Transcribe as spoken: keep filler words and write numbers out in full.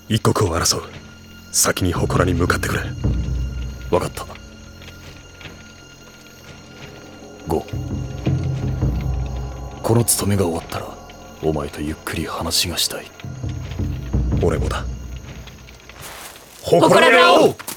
一国を争う。先に祠に向かってくれ。 分かった。ゴこの務めが終わったらお前とゆっくり話がしたい。 俺もだ。 祠で会おう。